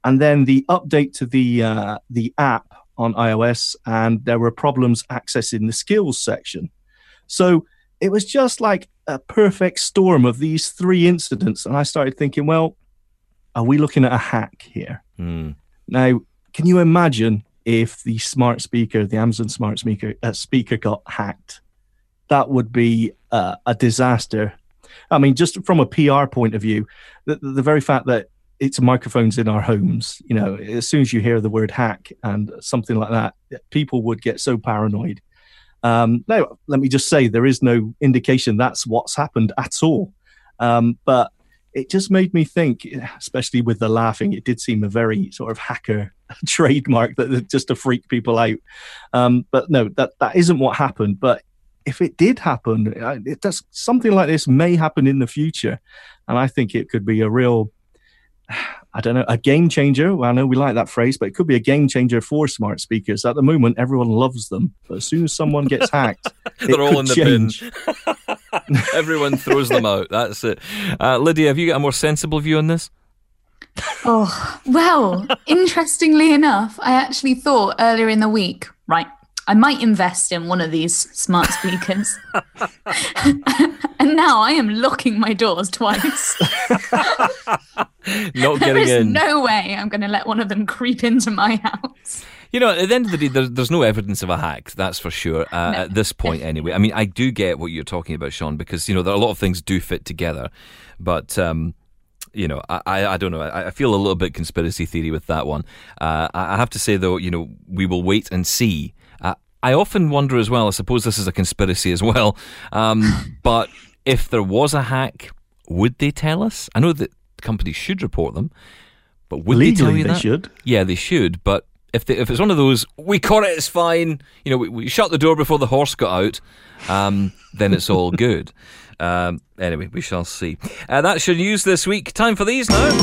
and then the update to the uh, the app on iOS, and there were problems accessing the skills section. So it was just like a perfect storm of these three incidents, and I started thinking, well, are we looking at a hack here? Mm. Now, can you imagine if the smart speaker, the Amazon smart speaker, uh, speaker got hacked? That would be uh, a disaster. I mean, just from a P R point of view, the, the very fact that it's microphones in our homes, you know, as soon as you hear the word hack and something like that, people would get so paranoid. Um, now, let me just say, there is no indication that's what's happened at all. Um, but it just made me think, especially with the laughing, it did seem a very sort of hacker trademark, that just to freak people out. Um, but no, that, that isn't what happened. But if it did happen, it does, something like this may happen in the future. And I think it could be a real, I don't know, a game changer. Well, I know we like that phrase, but it could be a game changer for smart speakers. At the moment, everyone loves them. But as soon as someone gets hacked, they're all in the change. bin. Everyone throws them out. That's it. Uh, Lydia, have you got a more sensible view on this? Oh, well, interestingly enough, I actually thought earlier in the week, right, I might invest in one of these smart speakers. And now I am locking my doors twice. Not There getting is in. no way I'm going to let one of them creep into my house. You know, at the end of the day, there, there's no evidence of a hack, that's for sure, uh, No. at this point anyway. I mean, I do get what you're talking about, Sean, because, you know, there are a lot of things do fit together. But, um, you know, I, I, I don't know. I, I feel a little bit conspiracy theory with that one. Uh, I I have to say, though, you know, we will wait and see. Uh, I often wonder as well, I suppose this is a conspiracy as well, um, but if there was a hack, would they tell us? I know that companies should report them, but would Legally, they tell you they that? should. Yeah, they should, but if they, if it's one of those, we caught it, it's fine, you know, we, we shut the door before the horse got out, um, then it's all good. Um, anyway, we shall see. Uh, that's your news this week. Time for these now.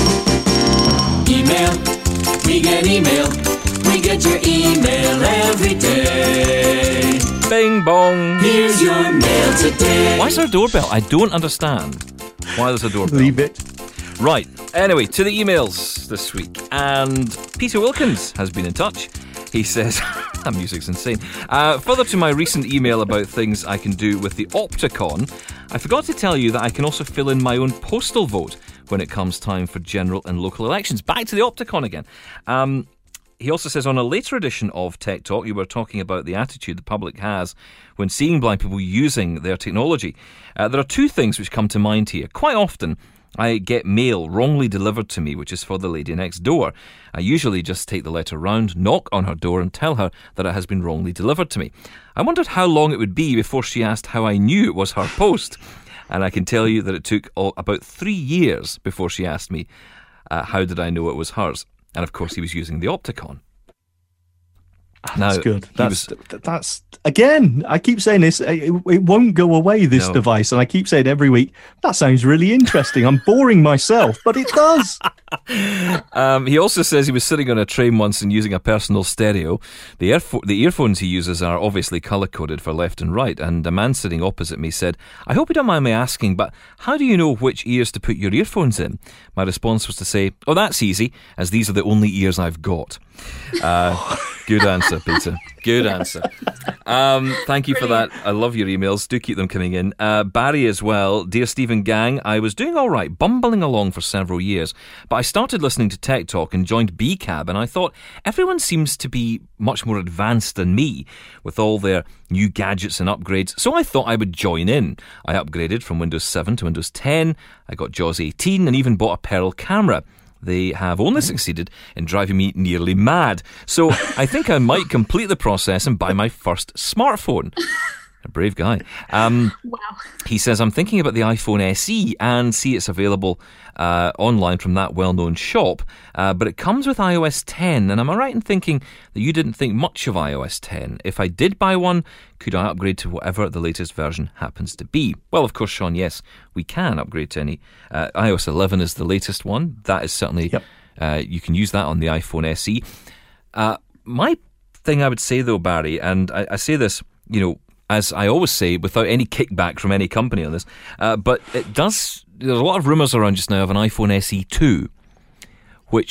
Email, we get email, we get your email every day. Bing bong. Here's your mail today. Why is there a doorbell? I don't understand why there's a doorbell. Leave it. Right. Anyway, to the emails this week. And Peter Wilkins has been in touch. He says, that music's insane. Uh, further to my recent email about things I can do with the Opticon, I forgot to tell you that I can also fill in my own postal vote when it comes time for general and local elections. Back to the Opticon again. Um, he also says, on a later edition of Tech Talk, you were talking about the attitude the public has when seeing blind people using their technology. Uh, there are two things which come to mind here. Quite often, I get mail wrongly delivered to me, which is for the lady next door. I usually just take the letter round, knock on her door and tell her that it has been wrongly delivered to me. I wondered how long it would be before she asked how I knew it was her post. And I can tell you that it took all, about three years before she asked me, uh, how did I know it was hers? And of course he was using the Opticon. That's Now, good. he That's was- that's again. I keep saying this. It, it won't go away. This No. device, and I keep saying every week. That sounds really interesting. I'm boring myself, but it does. Um, he also says he was sitting on a train once and using a personal stereo. The, earfo- the earphones he uses are obviously colour-coded for left and right, and a man sitting opposite me said, I hope you don't mind me asking, but how do you know which ears to put your earphones in? My response was to say, oh, that's easy, as these are the only ears I've got. Uh, good answer, Peter. Good answer. Um, thank you for that. I love your emails. Do keep them coming in. Uh, Barry as well. Dear Stephen Gang, I was doing all right, bumbling along for several years, but I started listening to Tech Talk and joined B Cab, and I thought everyone seems to be much more advanced than me with all their new gadgets and upgrades, so I thought I would join in. I upgraded from Windows seven to Windows ten. I got JAWS eighteen and even bought a Pearl camera. They have only succeeded in driving me nearly mad. So I think I might complete the process and buy my first smartphone. A brave guy. Um, Wow. he says, I'm thinking about the iPhone S E and see it's available uh, online from that well-known shop, uh, but it comes with i O S ten, and am I right in thinking that you didn't think much of i O S ten? If I did buy one, could I upgrade to whatever the latest version happens to be? Well, of course, Sean, yes, we can upgrade to any. Uh, i O S eleven is the latest one. That is certainly, Yep. uh, you can use that on the iPhone S E. Uh, my thing I would say, though, Barry, and I, I say this, you know, as I always say, without any kickback from any company on this, uh, but it does, there's a lot of rumours around just now of an iPhone S E two, which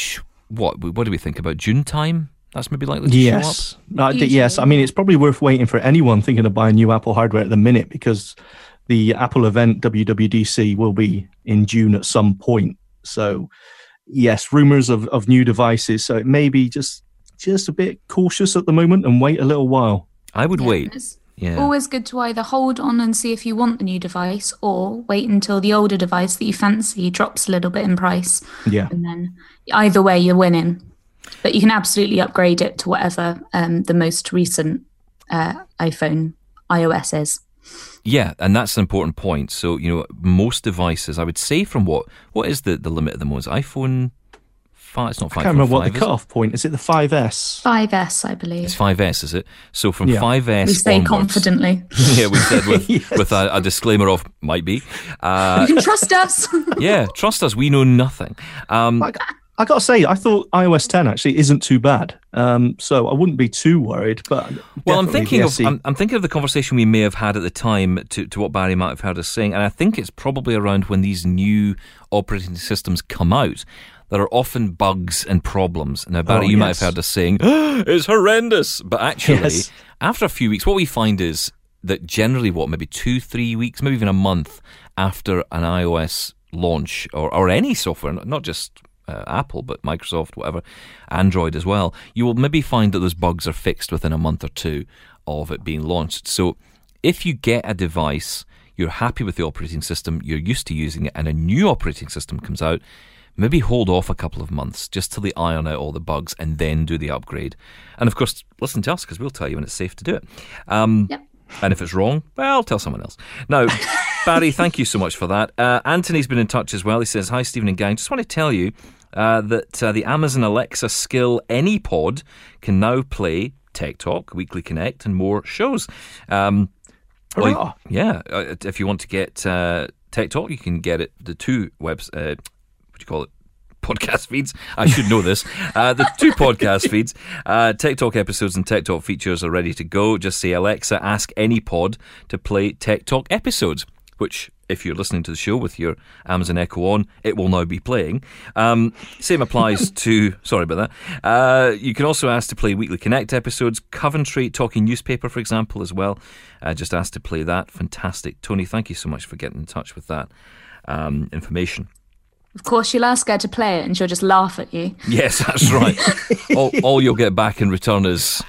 what? What do we think about June time? That's maybe likely to yes. show up? Uh, yes, I mean, it's probably worth waiting for anyone thinking of buying new Apple hardware at the minute, because the Apple event, W W D C, will be in June at some point. So, yes, rumours of, of new devices. So it may be just, just a bit cautious at the moment and wait a little while. I would Yeah, wait. it's Yeah. Always good to either hold on and see if you want the new device, or wait until the older device that you fancy drops a little bit in price. Yeah. And then either way, you're winning. But you can absolutely upgrade it to whatever um, the most recent uh, iPhone iOS is. Yeah, and that's an important point. So, you know, most devices, I would say from what, what is the, the limit at the moment? iPhone five, it's not five. I can't remember what five, the is it? cutoff point is. It the five S? five S, I believe. It's five S, is it? So from Yeah. five S We say onwards- confidently. yeah, we said with, with a, a disclaimer of might be. Uh, You can trust us. yeah, trust us, we know nothing. Um, I, I got to say, I thought iOS ten actually isn't too bad. Um, so I wouldn't be too worried. But Well, I'm definitely thinking the of S E. I'm, I'm thinking of the conversation we may have had at the time to, to what Barry might have heard us saying, and I think it's probably around when these new operating systems come out. There are often bugs and problems. Now, Barry, Oh, you might yes. have heard us saying, oh, it's horrendous. But actually, Yes. after a few weeks, what we find is that generally, what, maybe two, three weeks, maybe even a month after an iOS launch, or, or any software, not just uh, Apple, but Microsoft, whatever, Android as well, you will maybe find that those bugs are fixed within a month or two of it being launched. So if you get a device, you're happy with the operating system, you're used to using it, and a new operating system comes out, maybe hold off a couple of months just till they iron out all the bugs and then do the upgrade. And of course, listen to us, because we'll tell you when it's safe to do it. Um, Yep. And if it's wrong, well, tell someone else. Now, Barry, thank you so much for that. Uh, Anthony's been in touch as well. He says, hi, Stephen and gang. Just want to tell you uh, that uh, the Amazon Alexa skill AnyPod can now play Tech Talk, Weekly Connect, and more shows. Um, well, Hurrah. yeah, uh, if you want to get uh, Tech Talk, you can get it, the two webs, uh, what do you call it? Podcast feeds. I should know this. Uh, the two podcast feeds, uh, Tech Talk episodes and Tech Talk features are ready to go. Just say, Alexa, ask AnyPod to play Tech Talk episodes, which, if you're listening to the show with your Amazon Echo on, it will now be playing. Um, same applies to, sorry about that. Uh, you can also ask to play Weekly Connect episodes, Coventry Talking Newspaper, for example, as well. Uh, just ask to play that. Fantastic. Tony, thank you so much for getting in touch with that um, information. Of course, you'll ask her to play it and she'll just laugh at you. Yes, that's right. all, all you'll get back in return is...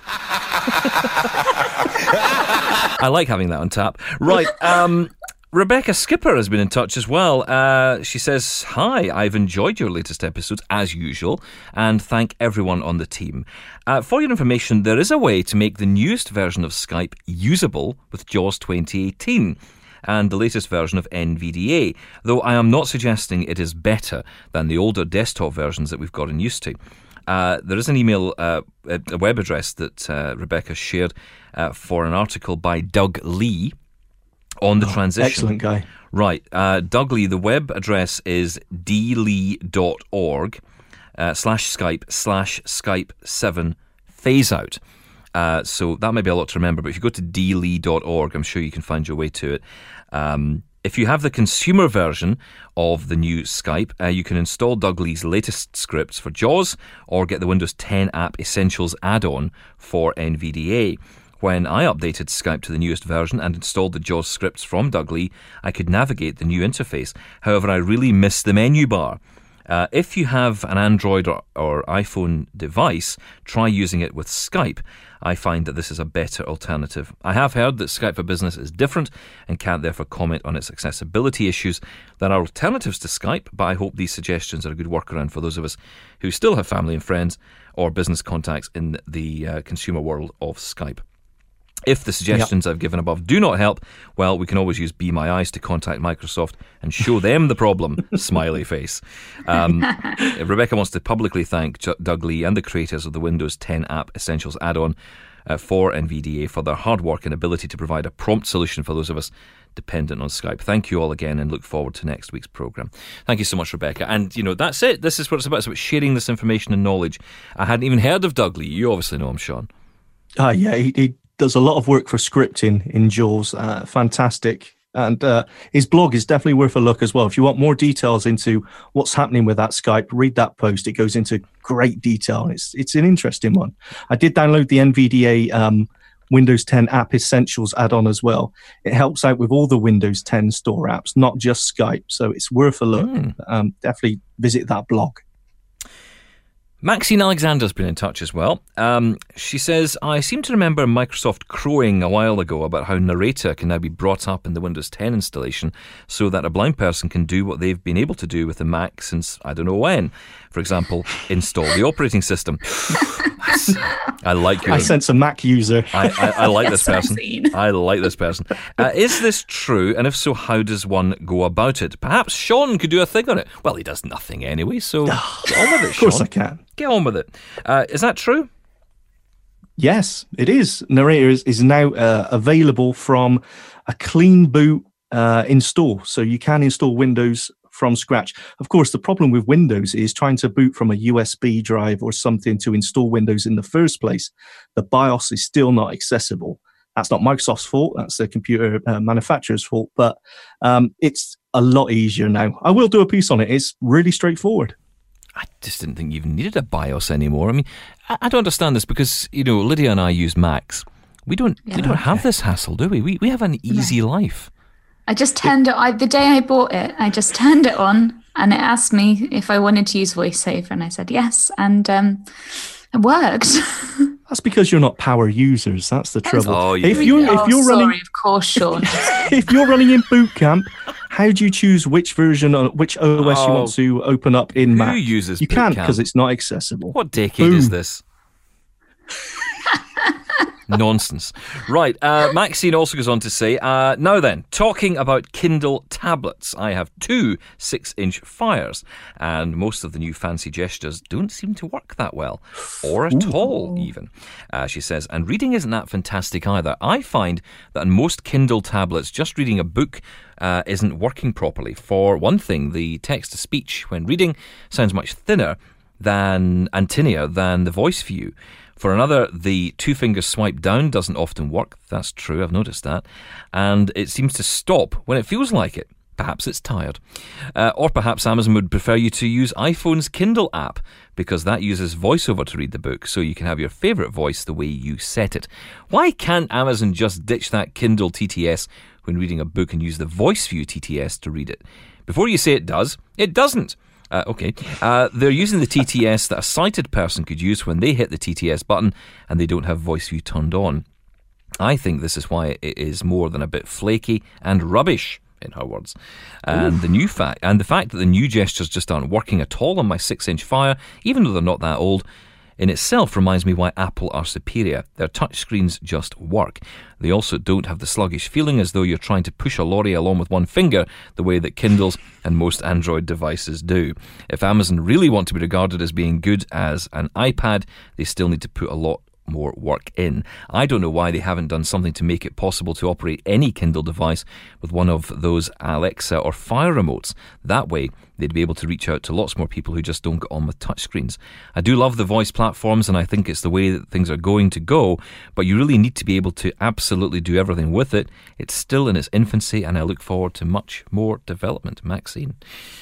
I like having that on tap. Right, um, Rebecca Skipper has been in touch as well. Uh, she says, hi, I've enjoyed your latest episodes, as usual, and thank everyone on the team. Uh, for your information, there is a way to make the newest version of Skype usable with JAWS twenty eighteen. And the latest version of N V D A, though I am not suggesting it is better than the older desktop versions that we've gotten used to. Uh, there is an email, uh, a web address that uh, Rebecca shared uh, for an article by Doug Lee on the Oh, transition. excellent guy. Right. Uh, Doug Lee, the web address is d lee dot org uh, slash Skype slash Skype seven phase out. Uh, so that may be a lot to remember, but if you go to d lee dot org, I'm sure you can find your way to it. Um, if you have the consumer version of the new Skype, uh, you can install Doug Lee's latest scripts for JAWS or get the Windows ten App Essentials add-on for N V D A. When I updated Skype to the newest version and installed the JAWS scripts from Doug Lee, I could navigate the new interface. However, I really miss the menu bar. Uh, if you have an Android or, or iPhone device, try using it with Skype. I find that this is a better alternative. I have heard that Skype for Business is different and can't therefore comment on its accessibility issues. There are alternatives to Skype, but I hope these suggestions are a good workaround for those of us who still have family and friends or business contacts in the uh, consumer world of Skype. If the suggestions yep. I've given above do not help, well, we can always use Be My Eyes to contact Microsoft and show them the problem. Smiley face. Um, Rebecca wants to publicly thank J- Doug Lee and the creators of the Windows ten App Essentials add-on uh, for N V D A for their hard work and ability to provide a prompt solution for those of us dependent on Skype. Thank you all again and look forward to next week's programme. Thank you so much, Rebecca. And, you know, that's it. This is what it's about. It's about sharing this information and knowledge. I hadn't even heard of Doug Lee. You obviously know him, Sean. Ah, uh, yeah, he, he does a lot of work for scripting in JAWS. Uh, fantastic And uh, his blog is definitely worth a look as well. If you want more details into what's happening with that Skype, read that post. It goes into great detail. It's it's an interesting one. I did download the N V D A um, Windows ten App Essentials add-on as well. It helps out with all the Windows ten store apps, not just Skype. So it's worth a look. Mm. Um, definitely visit that blog. Maxine Alexander's been in touch as well. Um, she says, I seem to remember Microsoft crowing a while ago about how Narrator can now be brought up in the Windows ten installation so that a blind person can do what they've been able to do with a Mac since I don't know when. For example, install the operating system. I like your... I sense a Mac user. I, I, I like this Yes, person. Maxine. I like this person. Uh, is this true? And if so, how does one go about it? Perhaps Sean could do a thing on it. Well, he does nothing anyway, so get on with it, Sean. Of course I can. Get on with it. Uh, is that true? Yes, it is. Narrator is, is now uh, available from a clean boot uh, install. So you can install Windows from scratch. Of course, the problem with Windows is trying to boot from a U S B drive or something to install Windows in the first place. The BIOS is still not accessible. That's not Microsoft's fault. That's the computer uh, manufacturer's fault. But um, it's a lot easier now. I will do a piece on it. It's really straightforward. I just didn't think you even needed a BIOS anymore. I mean, I, I don't understand this because, you know, Lydia and I use Macs. We don't Yeah. we don't have this hassle, do we? We we have an easy life. I just turned it. I, the day I bought it, I just turned it on, and it asked me if I wanted to use VoiceOver, and I said yes, and um, it worked. That's because you're not power users. That's the trouble. Oh, if you- you're oh, if you're sorry, running of course, Sean. if you're running in boot camp, how do you choose which version or which O S you Oh, want to open up in who Mac? uses You boot can't camp? because it's not accessible. What decade Boom. is this? Nonsense. Right, uh, Maxine also goes on to say, uh, now then, talking about Kindle tablets, I have two six-inch Fires, and most of the new fancy gestures don't seem to work that well, or at Ooh. all, even. Uh, she says, and reading isn't that fantastic either. I find that on most Kindle tablets, just reading a book uh, isn't working properly. For one thing, the text-to-speech when reading sounds much thinner than and tinier than the voice view. For another, the two-finger swipe down doesn't often work. That's true, I've noticed that. And it seems to stop when it feels like it. Perhaps it's tired. Uh, or perhaps Amazon would prefer you to use iPhone's Kindle app, because that uses VoiceOver to read the book, so you can have your favourite voice the way you set it. Why can't Amazon just ditch that Kindle T T S when reading a book and use the Voice View T T S to read it? Before you say it does, it doesn't. Uh, okay, uh, they're using the T T S that a sighted person could use when they hit the T T S button and they don't have voice view turned on. I think this is why it is more than a bit flaky and rubbish, in her words. And Oof. the new fact, and the fact that the new gestures just aren't working at all on my six-inch Fire, even though they're not that old, in itself reminds me why Apple are superior. Their touchscreens just work. They also don't have the sluggish feeling as though you're trying to push a lorry along with one finger the way that Kindles and most Android devices do. If Amazon really want to be regarded as being good as an iPad, they still need to put a lot more work in. I don't know why they haven't done something to make it possible to operate any Kindle device with one of those Alexa or Fire remotes. That way, they'd be able to reach out to lots more people who just don't get on with touchscreens. I do love the voice platforms, and I think it's the way that things are going to go, but you really need to be able to absolutely do everything with it. It's still in its infancy, and I look forward to much more development. Maxine.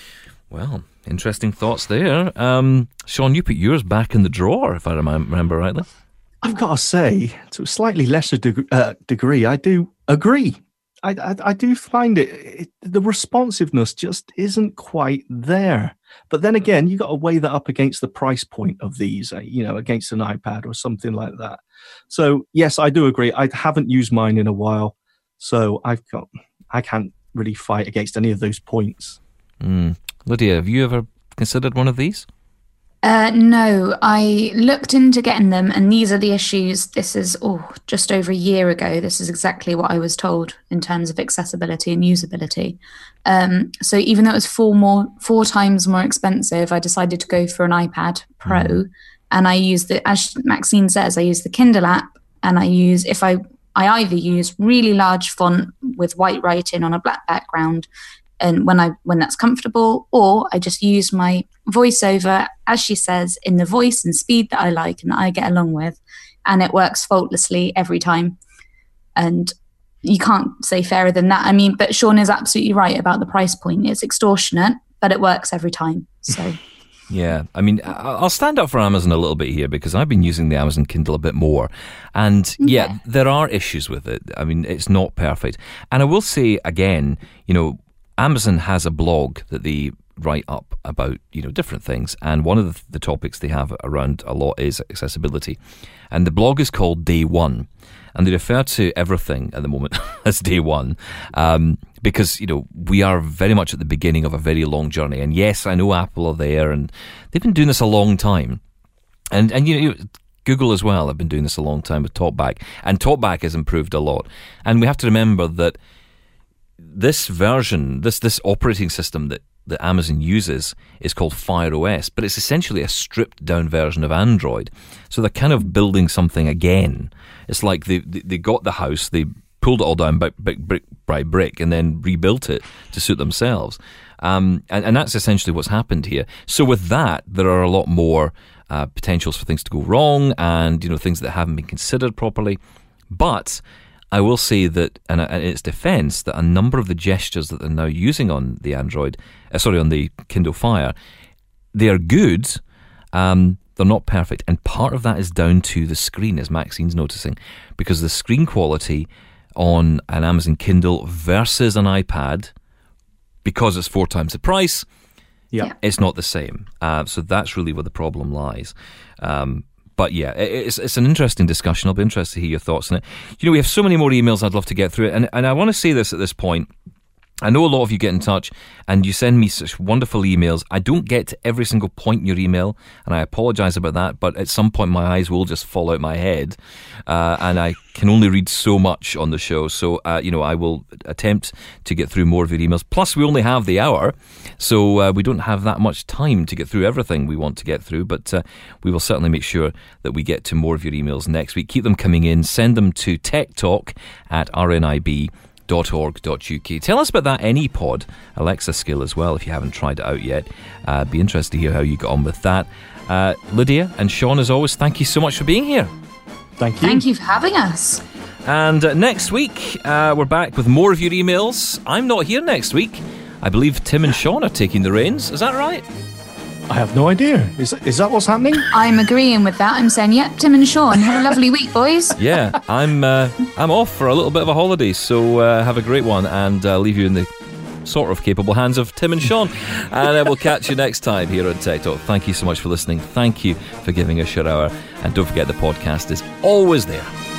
Well, interesting thoughts there. Um, Sean, you put yours back in the drawer, if I rem- remember rightly. I've got to say, to a slightly lesser deg- uh, degree, I do agree. I, I, I do find it, it, the responsiveness just isn't quite there. But then again, you got to weigh that up against the price point of these, uh, you know, against an iPad or something like that. So yes, I do agree. I haven't used mine in a while, so I've got, I can't really fight against any of those points. Mm. Lydia, have you ever considered one of these? Uh, no, I looked into getting them, and these are the issues. This is oh, just over a year ago. This is exactly what I was told in terms of accessibility and usability. Um, so even though it was four more, four times more expensive, I decided to go for an iPad Pro, mm. and I use the, as Maxine says, I use the Kindle app, and I use if I I either use really large font with white writing on a black background, and when I when that's comfortable, or I just use my VoiceOver, as she says, in the voice and speed that I like and that I get along with, and it works faultlessly every time. And you can't say fairer than that. I mean, but Sean is absolutely right about the price point. It's extortionate, but it works every time. So. Yeah, I mean, I'll stand up for Amazon a little bit here because I've been using the Amazon Kindle a bit more. And yeah, yeah, there are issues with it. I mean, it's not perfect. And I will say again, you know, Amazon has a blog that they write up about, you know, different things. And one of the, the topics they have around a lot is accessibility. And the blog is called Day One. And they refer to everything at the moment as day one, um, because, you know, we are very much at the beginning of a very long journey. And yes, I know Apple are there, and they've been doing this a long time. And, and you know, Google as well have been doing this a long time with TalkBack. And TalkBack has improved a lot. And we have to remember that this version, this this operating system that, that Amazon uses is called Fire O S, but it's essentially a stripped-down version of Android. So they're kind of building something again. It's like they, they they got the house, they pulled it all down by brick, brick by brick, and then rebuilt it to suit themselves. Um, and, and that's essentially what's happened here. So with that, there are a lot more uh, potentials for things to go wrong, and you know things that haven't been considered properly. But I will say that, and in its defence, that a number of the gestures that they're now using on the Android, uh, sorry, on the Kindle Fire, they are good. Um, They're not perfect, and part of that is down to the screen, as Maxine's noticing, because the screen quality on an Amazon Kindle versus an iPad, because it's four times the price, yeah, it's not the same. Uh, so that's really where the problem lies. Um, but yeah, it's it's an interesting discussion. I'll be interested to hear your thoughts on it. You know, we have so many more emails I'd love to get through it, and, and I want to say this at this point. I know a lot of you get in touch and you send me such wonderful emails. I don't get to every single point in your email, and I apologise about that, but at some point my eyes will just fall out my head, uh, and I can only read so much on the show. So, uh, you know, I will attempt to get through more of your emails. Plus, we only have the hour, so uh, we don't have that much time to get through everything we want to get through, but uh, we will certainly make sure that we get to more of your emails next week. Keep them coming in. Send them to techtalk at r n i b dot org dot u k. Tell us about that AnyPod Alexa skill as well if you haven't tried it out yet. Uh, be interested to hear how you got on with that. Uh, Lydia and Sean, as always, thank you so much for being here. Thank you. Thank you for having us. And uh, next week, uh, we're back with more of your emails. I'm not here next week. I believe Tim and Sean are taking the reins. Is that right? I have no idea. Is is that what's happening? I'm agreeing with that. I'm saying, yep, Tim and Sean, have a lovely week, boys. Yeah, I'm uh, I'm off for a little bit of a holiday, so uh, have a great one, and uh, leave you in the sort of capable hands of Tim and Sean. And uh, we'll catch you next time here on Tech Talk. Thank you so much for listening. Thank you for giving us your hour. And don't forget, the podcast is always there.